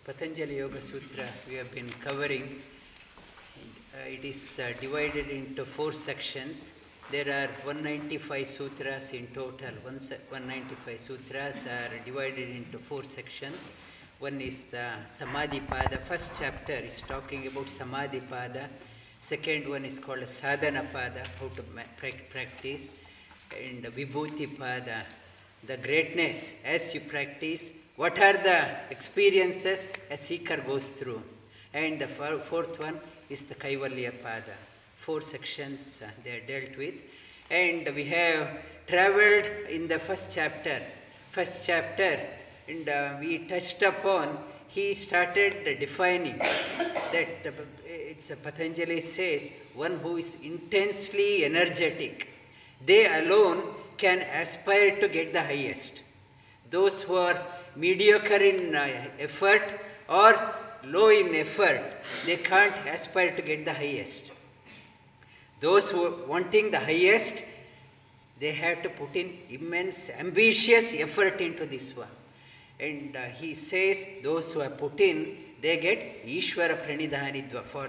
Patanjali Yoga Sutra we have been covering. It is divided into 4 sections. There are 195 sutras in total. 195 sutras are divided into 4 sections. One is the Samadhipada. First chapter is talking about Samadhipada. Second one is called Sadhanapada, how to practice. And Vibhutipada, the greatness as you practice. What are the experiences a seeker goes through? And the fourth one is the Kaivalyapada. 4 sections they are dealt with. And we have traveled in the first chapter. And we touched upon, he started defining that it's Patanjali says, one who is intensely energetic, they alone can aspire to get the highest. Those who are mediocre in effort or low in effort, they can't aspire to get the highest. Those who are wanting the highest, they have to put in immense, ambitious effort into this one. And he says, those who have put in, they get Ishvara Pranidhanidva. For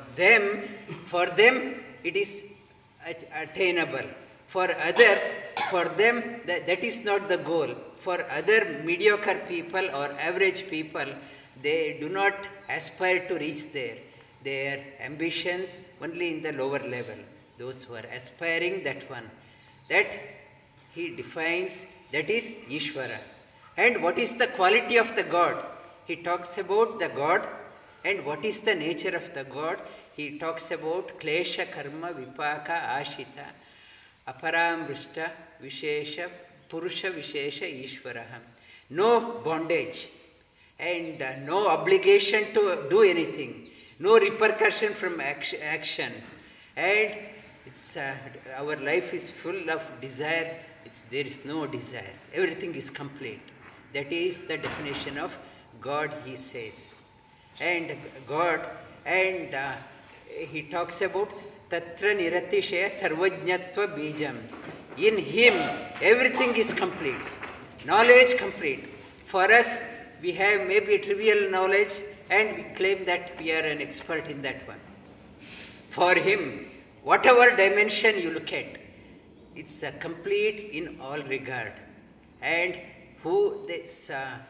them, it is attainable. For others, for them, that is not the goal. For other mediocre people or average people, they do not aspire to reach there. Their ambitions only in the lower level. Those who are aspiring that one, that he defines, that is Ishvara. And what is the quality of the God? He talks about the God. And what is the nature of the God? He talks about Klesha Karma Vipaka Ashita Aparamrishta Vishesha Purusha Vishesha Ishvaraha. No bondage and no obligation to do anything. No repercussion from action. And it's our life is full of desire. There is no desire. Everything is complete. That is the definition of God, he says. And God, and he talks about Tatra Niratishaya Sarvajñatva Bijam. In him, everything is complete. Knowledge complete. For us, we have maybe trivial knowledge and we claim that we are an expert in that one. For him, whatever dimension you look at, it's complete in all regard. And who this,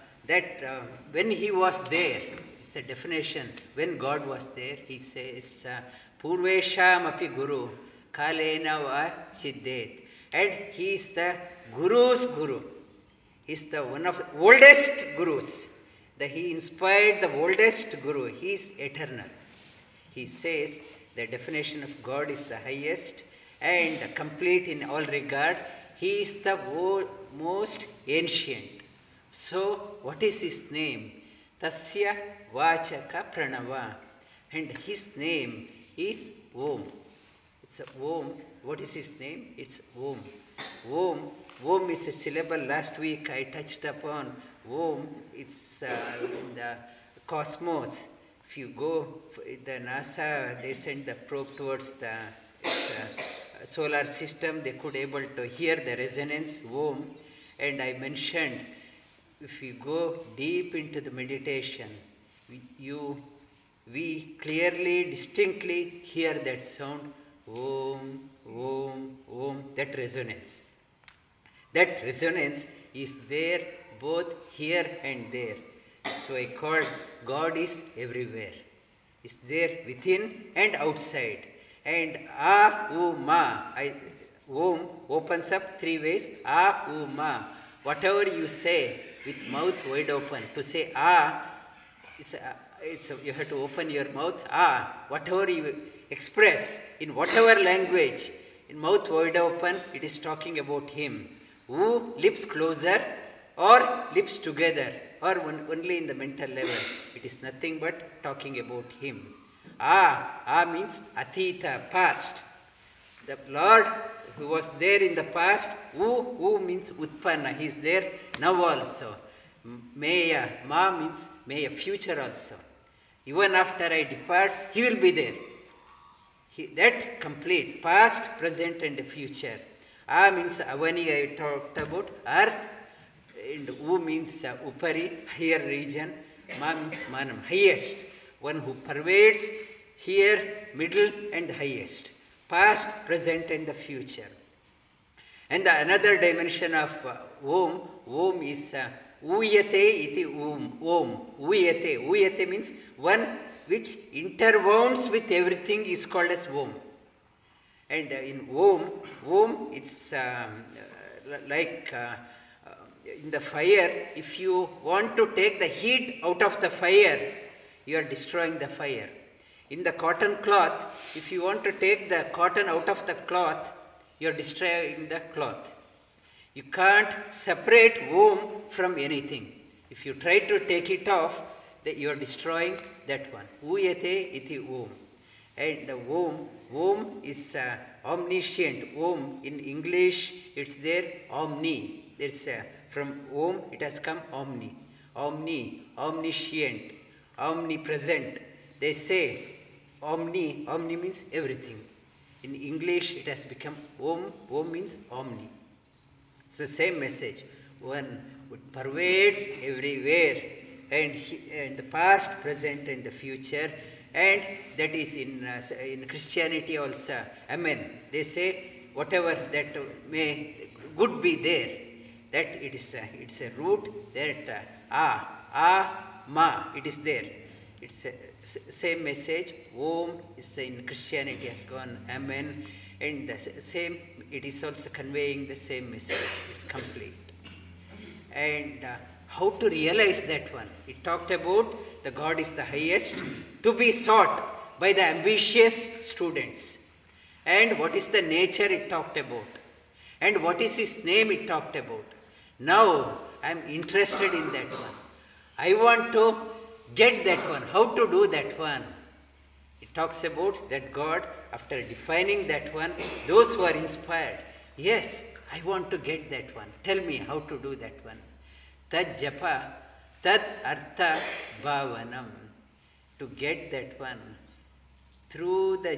when he was there, it's a definition, when God was there, he says, Purvesham api guru, kalena va chiddet. And he is the Guru's Guru. He is the one of the oldest Gurus. He inspired the oldest Guru. He is eternal. He says the definition of God is the highest and complete in all regard. He is the most ancient. So, what is his name? Tasya Vachaka Pranava. And his name is Om. It's a Om. What is his name? It's Om. Om is a syllable. Last week I touched upon Om. It's in the cosmos. If you go, the NASA, they sent the probe towards the solar system. They could able to hear the resonance, Om. And I mentioned, if you go deep into the meditation, we clearly, distinctly hear that sound, Om, Om, Om, that resonance. That resonance is there both here and there. So I called God is everywhere. It's there within and outside. And Ma. Om opens up 3 ways. Ma. Whatever you say with mouth wide open, to say you have to open your mouth. Whatever you express in whatever language, in mouth wide open, it is talking about him. Lips closer or lips together or only in the mental level. It is nothing but talking about him. Means Atita, past. The Lord who was there in the past, who means Utpanna, he is there now also. Meya, Ma means Meya, future also. Even after I depart, he will be there. That complete, past, present and future. Means Avani, I talked about, earth, and U means Upari, higher region. Ma means manam, highest. One who pervades here, middle and the highest. Past, present and the future. And the another dimension of Om is Uyate iti Om. Uyate. Uyate means one which interwounds with everything is called as Om. And in Om it's like in the fire, if you want to take the heat out of the fire, you are destroying the fire. In the cotton cloth, if you want to take the cotton out of the cloth, you are destroying the cloth. You can't separate Om from anything. If you try to take it off, you are destroying that one. Uyate iti Om. And the Om is omniscient. Om in English, it's there, omni. There's from Om, it has come omni. Omni, omniscient, omnipresent. They say omni means everything. In English, it has become Om means omni. It's the same message. One who pervades everywhere, and the past, present, and the future. And that is in Christianity also. Amen. They say whatever that may good be there, that it's a root that ma, it is there. It's a same message. Om is in Christianity has gone. Amen. And the same, it is also conveying the same message. It's complete. And how to realize that one? It talked about the God is the highest to be sought by the ambitious students. And what is the nature it talked about? And what is his name it talked about? Now I am interested in that one. I want to get that one. How to do that one? It talks about that God, after defining that one, those who are inspired. Yes, I want to get that one. Tell me how to do that one. Tad japa, tad artha bhavanam. To get that one through the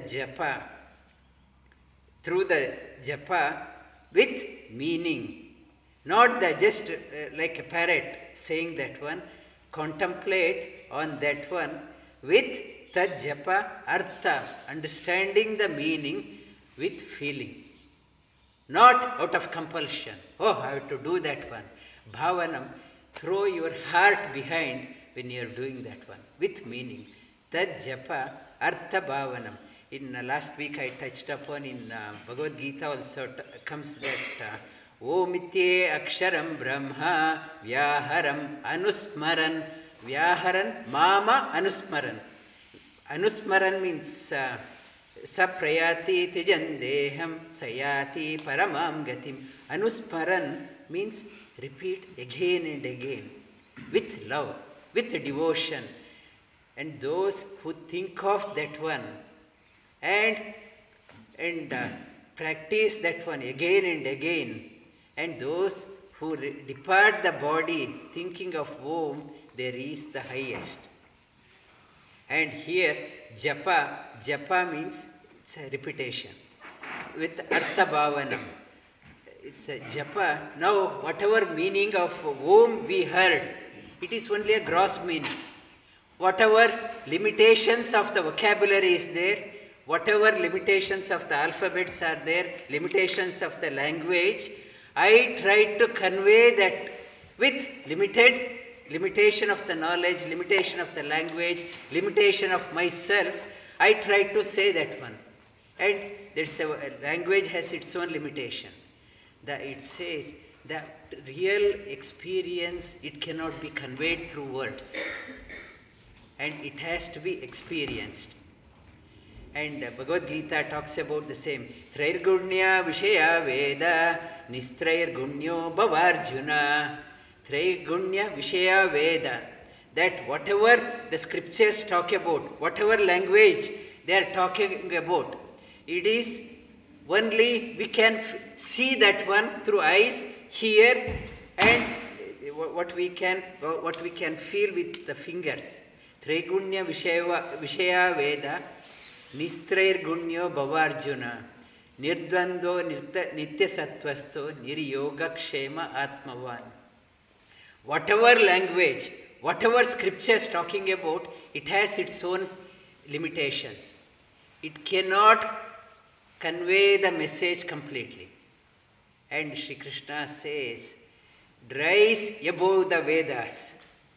japa with meaning. Not just like a parrot saying that one. Contemplate on that one with tad japa artha, understanding the meaning with feeling. Not out of compulsion. Oh, I have to do that one. Bhavanam, throw your heart behind when you are doing that one, with meaning. Tad japa artha bhavanam. In last week I touched upon in Bhagavad Gita also comes that Omitye aksharam brahma vyaharam anusmaran. Vyaharan mama anusmaran. Anusmaran means saprayati tijandeham sayati paramam gatim. Anusmaran means repeat again and again with love, with devotion. And those who think of that one and practice that one again and again, and those who depart the body thinking of Om, they reach the highest. And here japa means it's a repetition with artha bhavanam. It's a japa. Now whatever meaning of Om we heard, it is only a gross meaning. Whatever limitations of the vocabulary is there, whatever limitations of the alphabets are there, limitations of the language, I tried to convey that with limitation of the knowledge, limitation of the language, limitation of myself, I tried to say that one. And there's a language has its own limitation. It says that real experience, it cannot be conveyed through words. And it has to be experienced. And Bhagavad Gita talks about the same. Trairgunya Vishaya Veda Nistrairgunyo Bhavarjuna. Trairgunya Vishaya Veda. That whatever the scriptures talk about, whatever language they are talking about, it is only we can see that one through eyes, hear, and what we can feel with the fingers. Traigunya Vishaya Veda Nistrairgunyo Bhavarjuna Nirdvando Nitya Sattvasto Niryoga Kshema Atmavan. Whatever language, whatever scripture is talking about, it has its own limitations. It cannot convey the message completely. And Sri Krishna says, rise above the Vedas.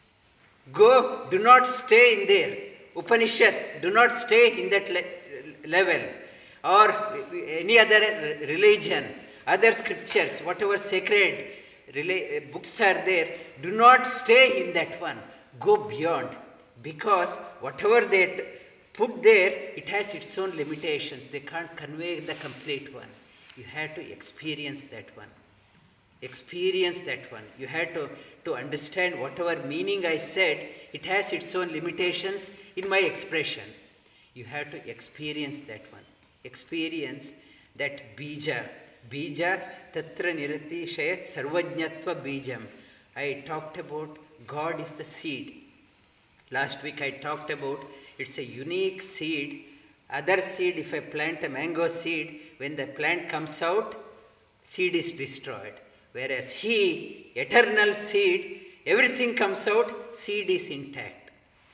Go, do not stay in there. Upanishad, do not stay in that level. Or any other religion, other scriptures, whatever sacred books are there, do not stay in that one. Go beyond. Because whatever they put there, it has its own limitations. They can't convey the complete one. You have to experience that one. Experience that one. You have to understand whatever meaning I said, it has its own limitations in my expression. You have to experience that one. Experience that bija. Bija tatra nirati shaya sarvajñatva bijam. I talked about God is the seed. Last week I talked about it's a unique seed. Other seed, if I plant a mango seed, when the plant comes out, seed is destroyed. Whereas he, eternal seed, everything comes out, seed is intact.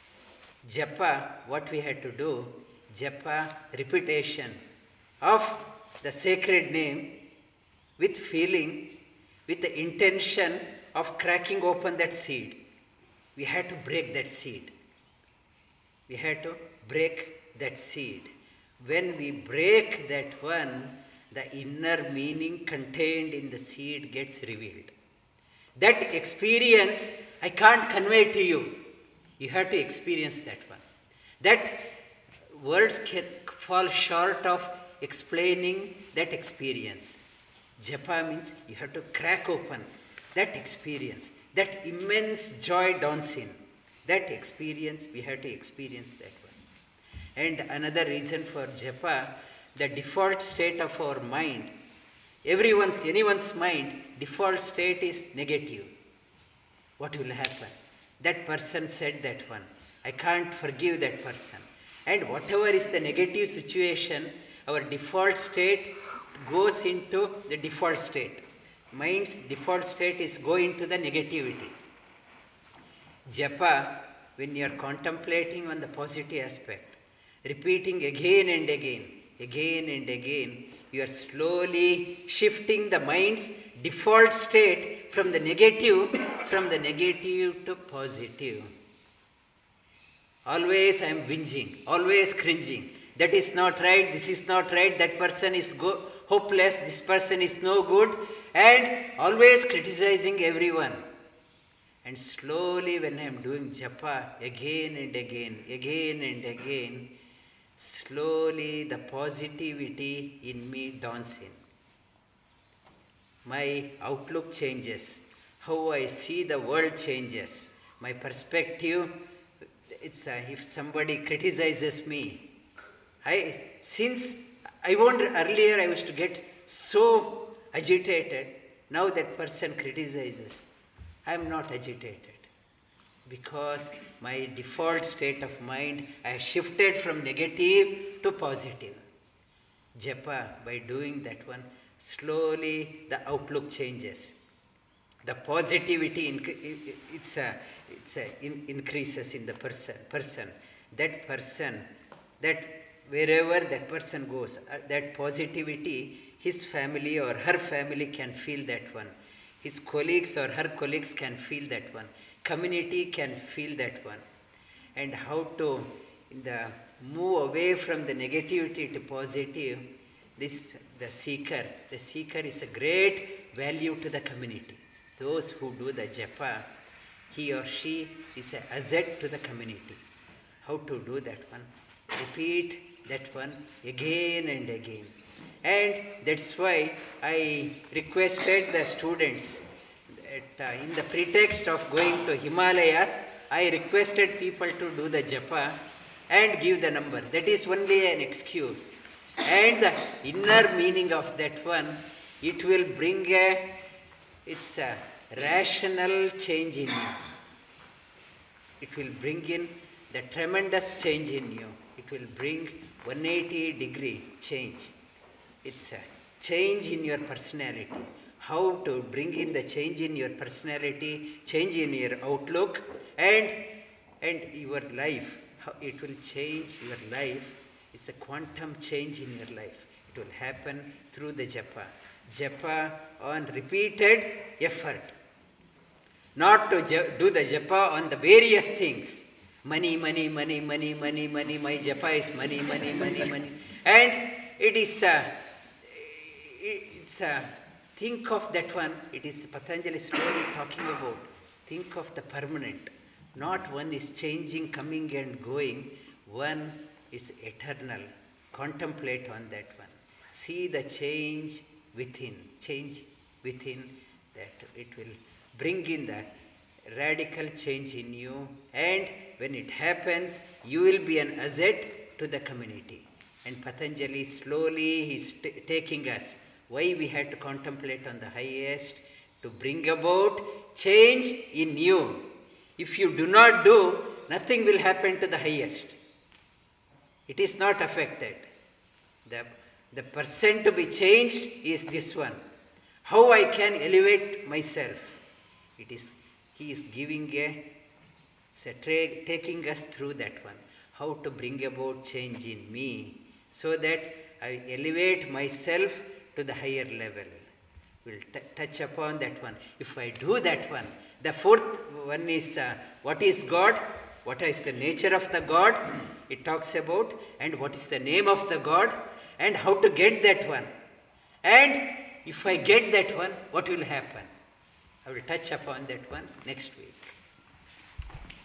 Japa, what we had to do, japa, repetition of the sacred name with feeling, with the intention of cracking open that seed. We had to break that seed. We had to break that seed. When we break that one, the inner meaning contained in the seed gets revealed. That experience I can't convey to you. You have to experience that one. That words can fall short of explaining that experience. Japa means you have to crack open that experience. That immense joy dawns in. That experience, we have to experience that one. And another reason for japa, the default state of our mind, anyone's mind, default state is negative. What will happen? That person said that one. I can't forgive that person. And whatever is the negative situation, our default state goes into the default state. Mind's default state is going to the negativity. Japa, when you are contemplating on the positive aspect, repeating again and again, you are slowly shifting the mind's default state from the negative to positive. Always I am whinging, always cringing. That is not right, this is not right, that person is hopeless, this person is no good, and always criticizing everyone. And slowly when I am doing japa again and again, slowly the positivity in me dawns in. My outlook changes. How I see the world changes. My perspective, if somebody criticizes me, earlier I used to get so agitated. Now that person criticizes, I am not agitated. Because my default state of mind, I have shifted from negative to positive. Japa, by doing that one, slowly the outlook changes. The positivity increases in the person. That person, that wherever that person goes, that positivity, his family or her family can feel that one. His colleagues or her colleagues can feel that one. Community can feel that one. And how to move away from the negativity to positive, the seeker is a great value to the community. Those who do the japa, he or she is an asset to the community. How to do that one? Repeat that one again and again. And that's why I requested the students, in the pretext of going to Himalayas, I requested people to do the japa and give the number. That is only an excuse. And the inner meaning of that one, it will bring it's a rational change in you. It will bring in the tremendous change in you. It will bring 180-degree change. It's a change in your personality. How to bring in the change in your personality, change in your outlook, and your life, how it will change your life. It's a quantum change in your life. It will happen through the japa. Japa on repeated effort. Not to do the japa on the various things. Money, money, money, money, money, money. My japa is money, money, money, money. And it is think of that one. It is Patanjali slowly talking about. Think of the permanent. Not one is changing, coming and going. One is eternal. Contemplate on that one. See the change within. Change within, that it will bring in the radical change in you. And when it happens, you will be an asset to the community. And Patanjali slowly is taking us. Why we had to contemplate on the highest? To bring about change in you. If you do not do, nothing will happen to the highest. It is not affected. The person to be changed is this one. How I can elevate myself? He is giving taking us through that one. How to bring about change in me so that I elevate myself to the higher level. We'll touch upon that one. If I do that one, the fourth one is what is God? What is the nature of the God? It talks about, and what is the name of the God, and how to get that one. And if I get that one, what will happen? I will touch upon that one next week.